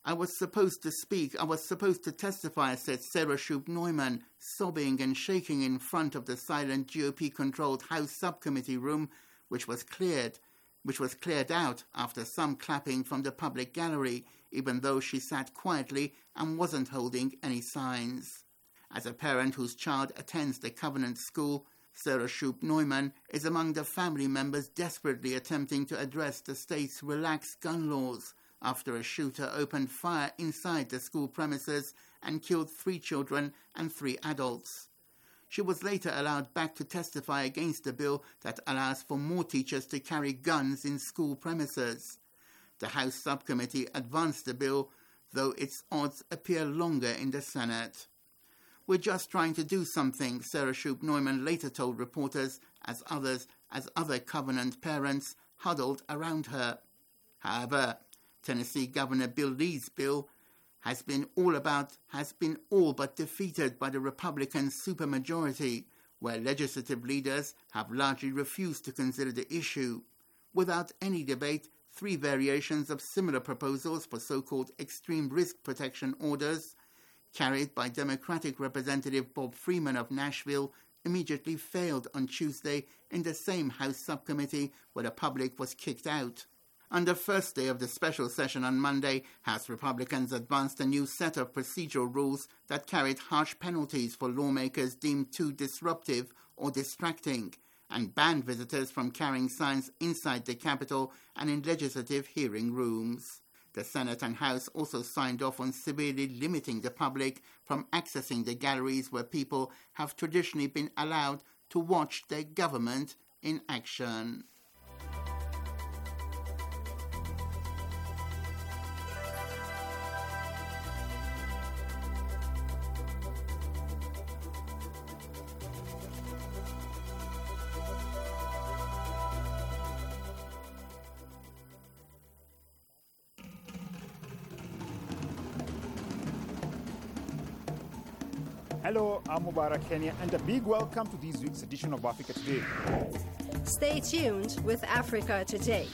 I was supposed to speak, I was supposed to testify, said Sarah Shoop Neumann, sobbing and shaking in front of the silent G O P-controlled House subcommittee room, which was cleared, which was cleared out after some clapping from the public gallery, even though she sat quietly and wasn't holding any signs. As a parent whose child attends the Covenant School, Sarah Shoop Neumann is among the family members desperately attempting to address the state's relaxed gun laws after a shooter opened fire inside the school premises and killed three children and three adults. She was later allowed back to testify against the bill that allows for more teachers to carry guns in school premises. The House subcommittee advanced the bill, though its odds appear longer in the Senate. We're just trying to do something, Sarah Shoop Neumann later told reporters as others, as other Covenant parents huddled around her. However, Tennessee Governor Bill Lee's bill has been all about has been all but defeated by the Republican supermajority, where legislative leaders have largely refused to consider the issue. Without any debate, three variations of similar proposals for so-called extreme risk protection orders, carried by Democratic Representative Bob Freeman of Nashville, immediately failed on Tuesday in the same House subcommittee where the public was kicked out. On the first day of the special session on Monday, House Republicans advanced a new set of procedural rules that carried harsh penalties for lawmakers deemed too disruptive or distracting, and banned visitors from carrying signs inside the Capitol and in legislative hearing rooms. The Senate and House also signed off on severely limiting the public from accessing the galleries where people have traditionally been allowed to watch their government in action. Hello, I'm Mubarak Kenya, and a big welcome to this week's edition of Africa Today. Stay tuned with Africa Today.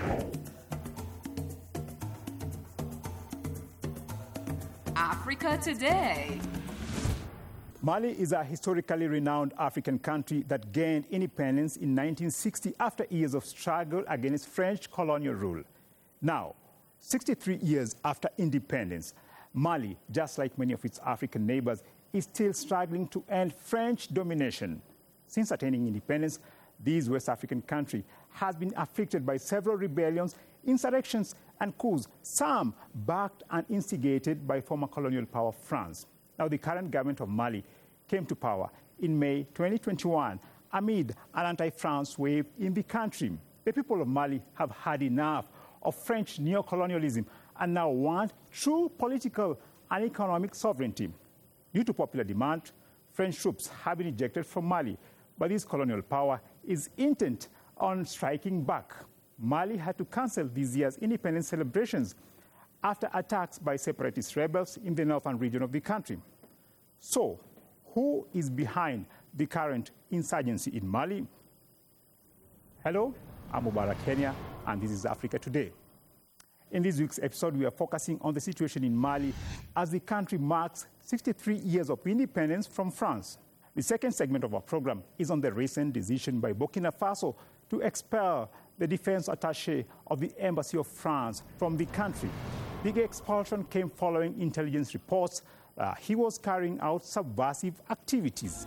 Africa Today. Mali is a historically renowned African country that gained independence in nineteen sixty after years of struggle against French colonial rule. Now, sixty-three years after independence, Mali, just like many of its African neighbors, is still struggling to end French domination. Since attaining independence, this West African country has been afflicted by several rebellions, insurrections, and coups, some backed and instigated by former colonial power France. Now, the current government of Mali came to power in May twenty twenty-one amid an anti-France wave in the country. The people of Mali have had enough of French neocolonialism and now want true political and economic sovereignty. Due to popular demand, French troops have been ejected from Mali, but this colonial power is intent on striking back. Mali had to cancel this year's independence celebrations after attacks by separatist rebels in the northern region of the country. So, who is behind the current insurgency in Mali? Hello, I'm Mubarak Kenya, and this is Africa Today. In this week's episode, we are focusing on the situation in Mali as the country marks sixty-three years of independence from France. The second segment of our program is on the recent decision by Burkina Faso to expel the defense attaché of the Embassy of France from the country. The expulsion came following intelligence reports that he was carrying out subversive activities.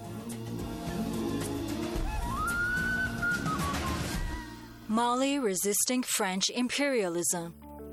Mali resisting French imperialism.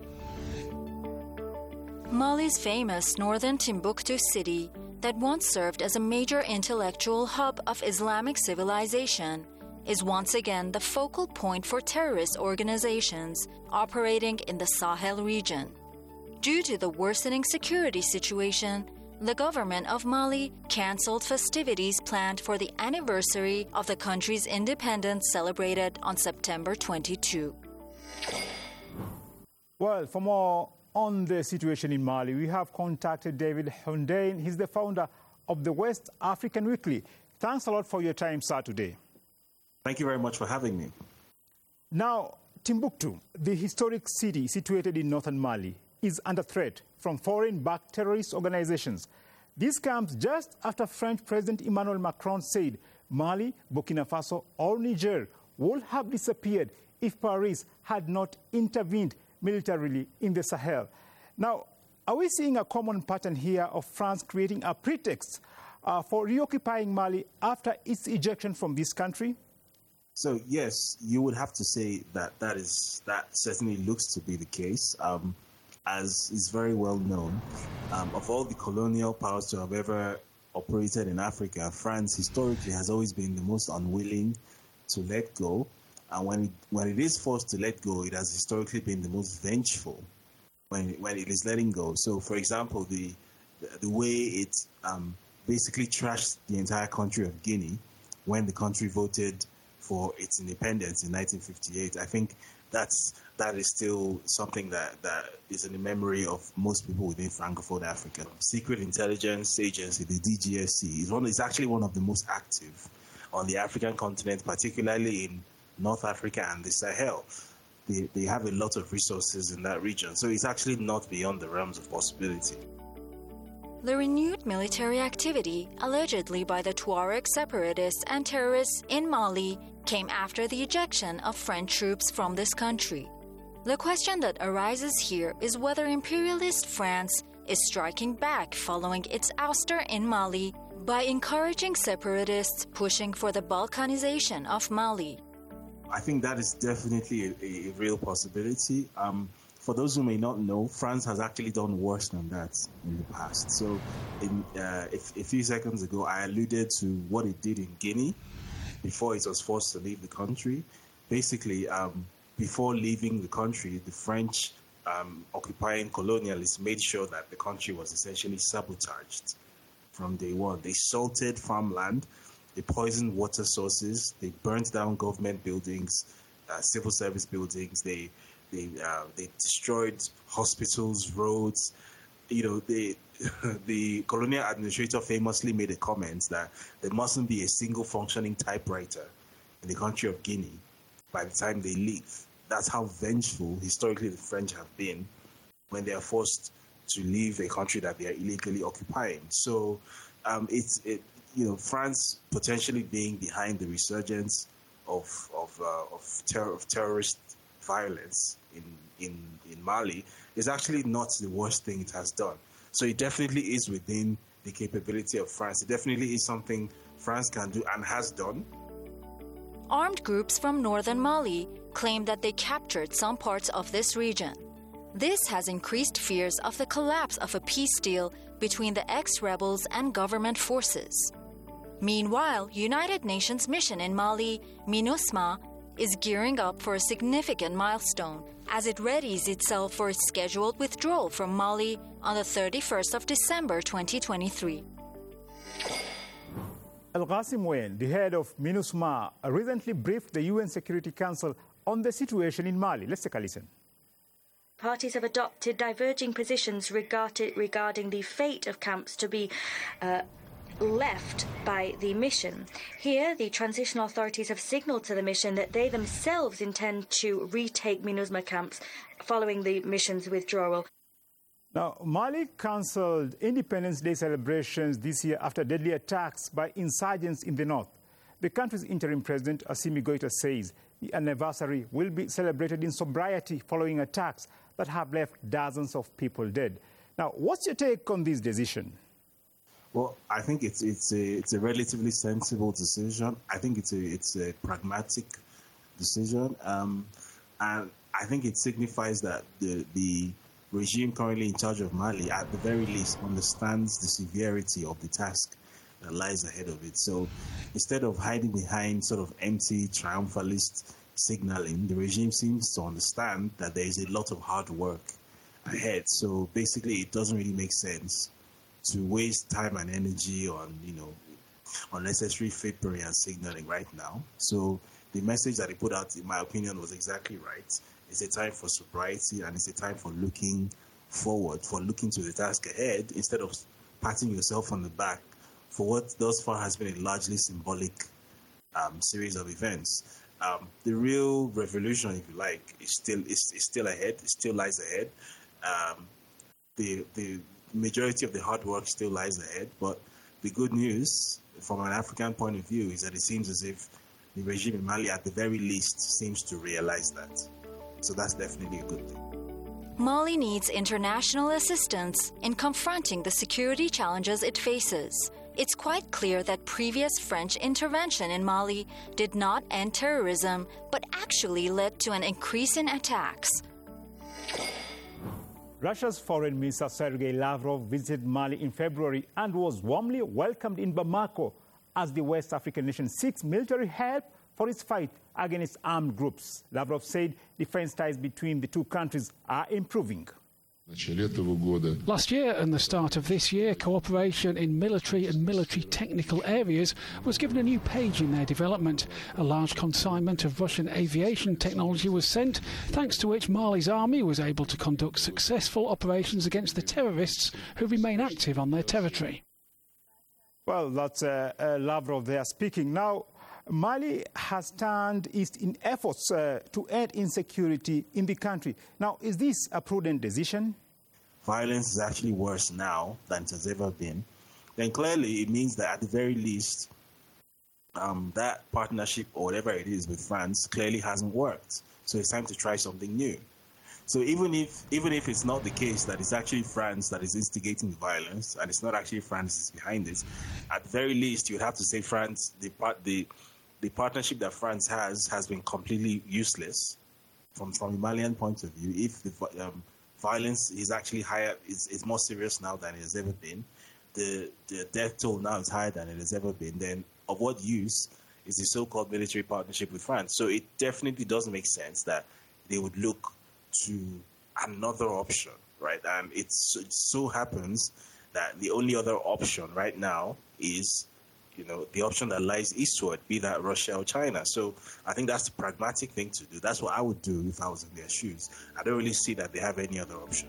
Mali's famous northern Timbuktu city that once served as a major intellectual hub of Islamic civilization is once again the focal point for terrorist organizations operating in the Sahel region. Due to the worsening security situation, the government of Mali cancelled festivities planned for the anniversary of the country's independence celebrated on September twenty-second. Well, for more on the situation in Mali, we have contacted David Hundain. He's the founder of the West African Weekly. Thanks a lot for your time, sir, today. Thank you very much for having me. Now, Timbuktu, the historic city situated in northern Mali, is under threat from foreign-backed terrorist organizations. This comes just after French President Emmanuel Macron said Mali, Burkina Faso, or Niger would have disappeared if Paris had not intervened militarily in the Sahel. Now, are we seeing a common pattern here of France creating a pretext uh, for reoccupying Mali after its ejection from this country? So yes, you would have to say that that is that certainly looks to be the case. Um, as is very well known, um, of all the colonial powers to have ever operated in Africa, France historically has always been the most unwilling to let go. And when it, when it is forced to let go, it has historically been the most vengeful when it, when it is letting go. So, for example, the the, the way it um, basically trashed the entire country of Guinea when the country voted for its independence in nineteen fifty-eight, I think that's that is still something that, that is in the memory of most people within Francophone Africa. Secret Intelligence Agency, the D G S C, is one is actually one of the most active on the African continent, particularly in North Africa and the Sahel. They, they have a lot of resources in that region, so it's actually not beyond the realms of possibility. The renewed military activity, allegedly by the Tuareg separatists and terrorists in Mali, came after the ejection of French troops from this country. The question that arises here is whether imperialist France is striking back following its ouster in Mali by encouraging separatists pushing for the Balkanization of Mali. I think that is definitely a, a real possibility. Um, For those who may not know, France has actually done worse than that in the past. So in, uh, if, a few seconds ago, I alluded to what it did in Guinea before it was forced to leave the country. Basically, um, before leaving the country, the French um, occupying colonialists made sure that the country was essentially sabotaged from day one. They salted farmland, they poisoned water sources, they burnt down government buildings, uh, civil service buildings, they They uh, they destroyed hospitals, roads. You know, they, the colonial administrator famously made a comment that there mustn't be a single functioning typewriter in the country of Guinea by the time they leave. That's how vengeful historically the French have been when they are forced to leave a country that they are illegally occupying. So um, it's it you know France potentially being behind the resurgence of of uh, of, terror, of terrorist violence in, in in Mali is actually not the worst thing it has done. So it definitely is within the capability of France. It definitely is something France can do and has done. Armed groups from northern Mali claim that they captured some parts of this region. This has increased fears of the collapse of a peace deal between the ex-rebels and government forces. Meanwhile, United Nations mission in Mali, MINUSMA, is gearing up for a significant milestone as it readies itself for its scheduled withdrawal from Mali on the thirty-first of December twenty twenty-three. Al-Qasim Wain, the head of MINUSMA, recently briefed the U N Security Council on the situation in Mali. Let's take a listen. Parties have adopted diverging positions regarding the fate of camps to be uh, left by the mission. Here, the transitional authorities have signalled to the mission that they themselves intend to retake MINUSMA camps following the mission's withdrawal. Now, Mali cancelled Independence Day celebrations this year after deadly attacks by insurgents in the north. The country's interim president, Assimi Goïta, says the anniversary will be celebrated in sobriety following attacks that have left dozens of people dead. Now, what's your take on this decision? Well, I think it's it's a it's a relatively sensible decision. I think it's a it's a pragmatic decision, um, and I think it signifies that the the regime currently in charge of Mali, at the very least, understands the severity of the task that lies ahead of it. So, instead of hiding behind sort of empty triumphalist signaling, the regime seems to understand that there is a lot of hard work ahead. So basically, it doesn't really make sense to waste time and energy on, you know, unnecessary fakery and signaling right now. So the message that he put out, in my opinion, was exactly right. It's a time for sobriety and it's a time for looking forward, for looking to the task ahead, instead of patting yourself on the back for what thus far has been a largely symbolic um, series of events. Um, the real revolution, if you like, is still is, is still ahead. It still lies ahead. Um, the the majority of the hard work still lies ahead, but the good news from an African point of view is that it seems as if the regime in Mali, at the very least, seems to realize that. So that's definitely a good thing. Mali needs international assistance in confronting the security challenges it faces. It's quite clear that previous French intervention in Mali did not end terrorism, but actually led to an increase in attacks. Russia's Foreign Minister Sergei Lavrov visited Mali in February and was warmly welcomed in Bamako as the West African nation seeks military help for its fight against armed groups. Lavrov said defense ties between the two countries are improving. Last year and the start of this year, cooperation in military and military technical areas was given a new page in their development. A large consignment of Russian aviation technology was sent, thanks to which Mali's army was able to conduct successful operations against the terrorists who remain active on their territory. Well, that's uh, uh, Lavrov there speaking. Now, Mali has turned east in efforts uh, to end insecurity in the country. Now, is this a prudent decision? Violence is actually worse now than it has ever been. Then clearly it means that at the very least, um, that partnership or whatever it is with France clearly hasn't worked. So it's time to try something new. So even if even if it's not the case that it's actually France that is instigating the violence and it's not actually France that's behind it, at the very least you'd have to say France the part the the partnership that France has has been completely useless from from a Malian point of view. If the um, violence is actually higher, it's, it's more serious now than it has ever been. The the death toll now is higher than it has ever been. Then of what use is the so-called military partnership with France? So it definitely doesn't make sense that they would look to another option, right? And it's, it so happens that the only other option right now is, you know, the option that lies eastward, be that Russia or China. So I think that's the pragmatic thing to do. That's what I would do if I was in their shoes. I don't really see that they have any other option.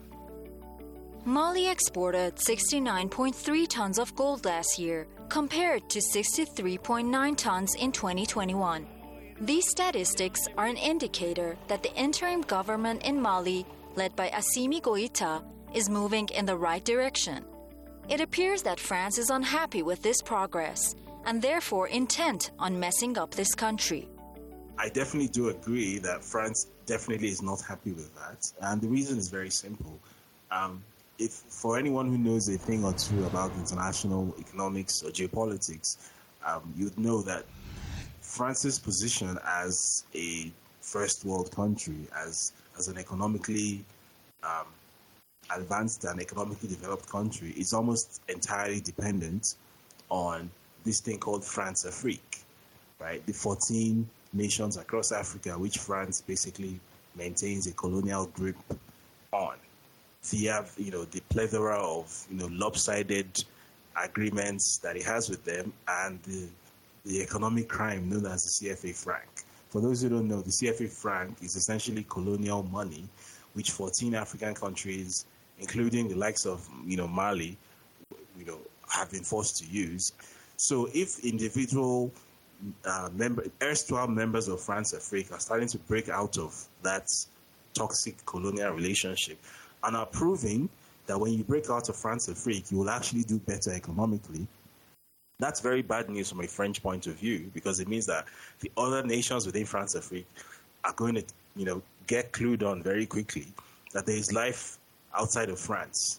Mali exported sixty-nine point three tons of gold last year, compared to sixty-three point nine tons in twenty twenty-one. These statistics are an indicator that the interim government in Mali, led by Assimi Goïta, is moving in the right direction. It appears that France is unhappy with this progress and therefore intent on messing up this country. I definitely do agree that France definitely is not happy with that. And the reason is very simple. Um, if for anyone who knows a thing or two about international economics or geopolitics, um, you'd know that France's position as a first world country, as as an economically um, advanced and economically developed country, is almost entirely dependent on this thing called France-Afrique, right? The fourteen nations across Africa, which France basically maintains a colonial grip on. So you have, you know, the plethora of, you know, lopsided agreements that it has with them, and the the economic crime known as the C F A franc. For those who don't know, the C F A franc is essentially colonial money, which fourteen African countries, including the likes of, you know, Mali, you know, have been forced to use. So if individual uh, member, erstwhile members of France-Afrique are starting to break out of that toxic colonial relationship and are proving that when you break out of France-Afrique, you will actually do better economically, that's very bad news from a French point of view, because it means that the other nations within France-Afrique are going to, you know, get clued on very quickly that there is life outside of France.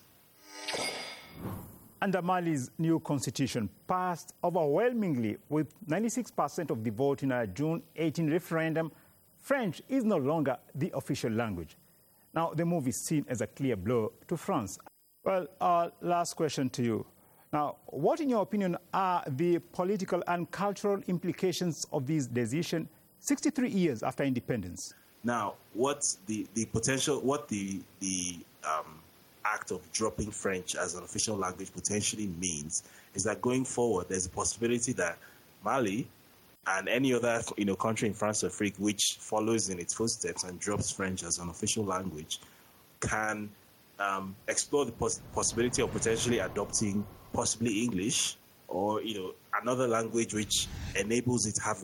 Under Mali's new constitution, passed overwhelmingly with ninety-six percent of the vote in a June eighteenth referendum, French is no longer the official language. Now, the move is seen as a clear blow to France. Well, our last question to you. Now, what, in your opinion, are the political and cultural implications of this decision sixty-three years after independence? Now, what the, the potential, what the, the um, act of dropping French as an official language potentially means is that going forward, there's a possibility that Mali and any other, you know, country in France-Afrique which follows in its footsteps and drops French as an official language can um, explore the pos- possibility of potentially adopting possibly English or, you know, another language which enables it to have